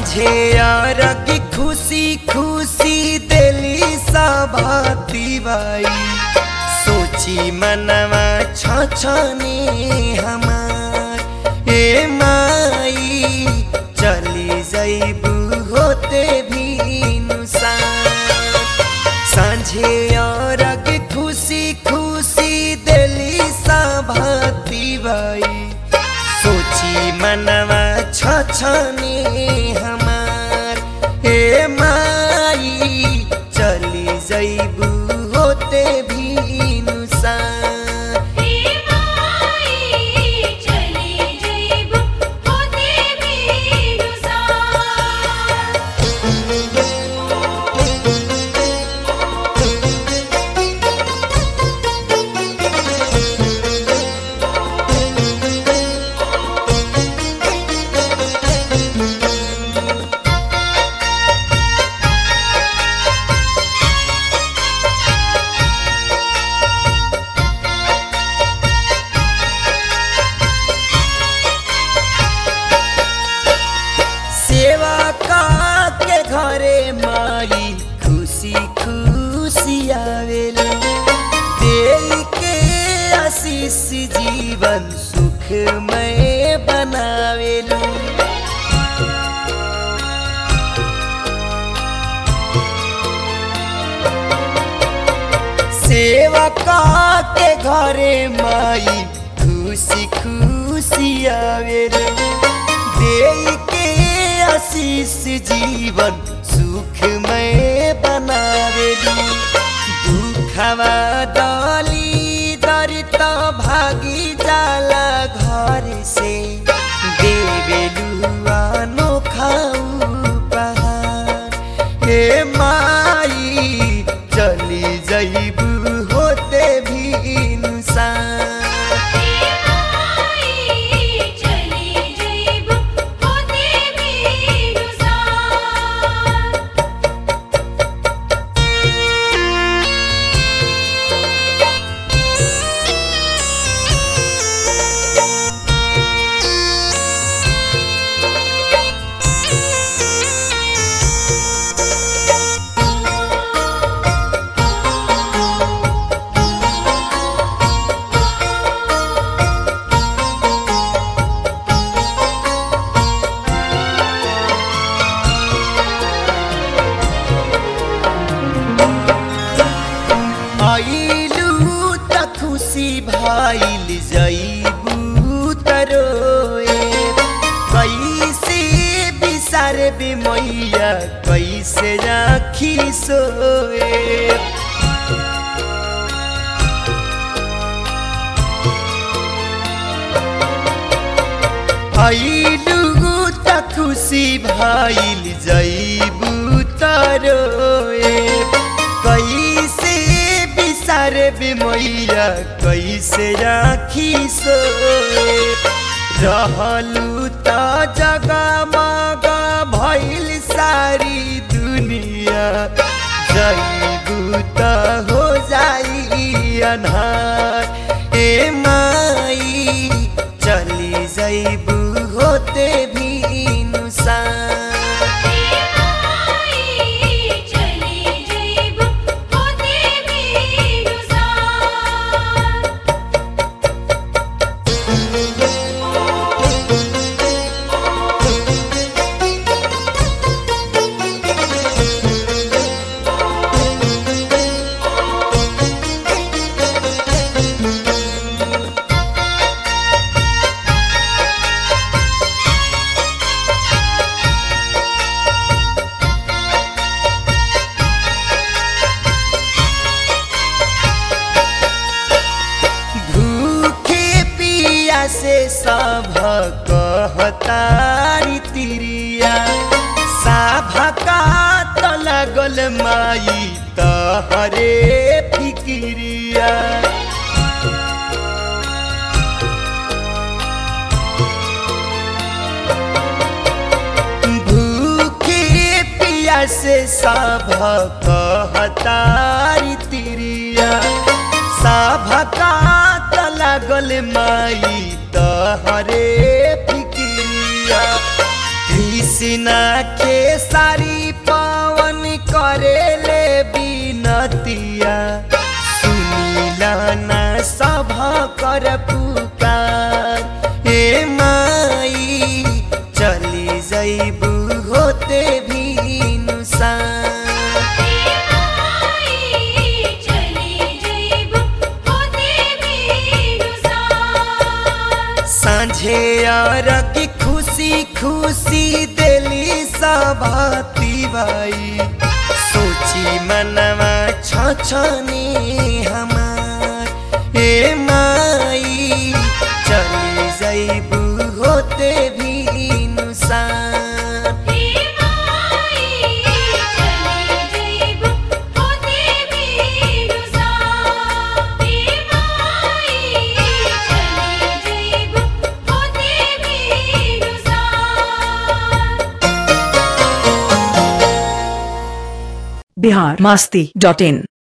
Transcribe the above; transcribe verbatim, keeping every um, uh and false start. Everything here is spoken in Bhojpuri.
साझे अरग खुशी खुशी दिली सभाती बाई सोची मनवा छछने हमार ए माई चली जइबू होते भी नुसान साझे अरग खुशी खुशी दिली सभाती बाई सोची मनवा छछने हमार ए माई चली जइबू होते भी नुसान घरे माई खुशी खुशी आवेलू दे के आशीष जीवन सुखमय बनावेलू सेवका के घरे माई खुशी खुशी आवेलू दे के आशीष जीवन सुखमय बनावेलू दुखवा डाली दरिता भागी जाला घर से देवेलू अनोखा उपहार हे माई चली जइबू होते भी नुसान आइलू त खुशी भाइल जइबू तरोए कैसे बिसार बे मैया कैसे राखी सोए आइलू त खुशी भाइल जइबू तरोए कैसे बिसार बे मैया कैसे राखी सोए रहलू त जगमगा भइल सारी दुनिया जइबू त हो जाई अन्हार ए माई चली जइबू होते भी नुसान से सभ कहतारी तिरिया साभका त लगल माई तहरे फिकिरिया भूखे पिया से सभ कहतारी तिरिया साभका त लगल माई तहरे फिकिरिया कृष्णा के सारी पवन करेले बिनतिया सुनीला ना सभा कर पुकार ए माई चली जइबू होते भी नुसान सांझे यार की खुशी खुशी दिली सभाती बाई सोची मनवा छछने हमार ए माई चली जइबू होते भी नुसान बिहार मस्ती डॉट इन।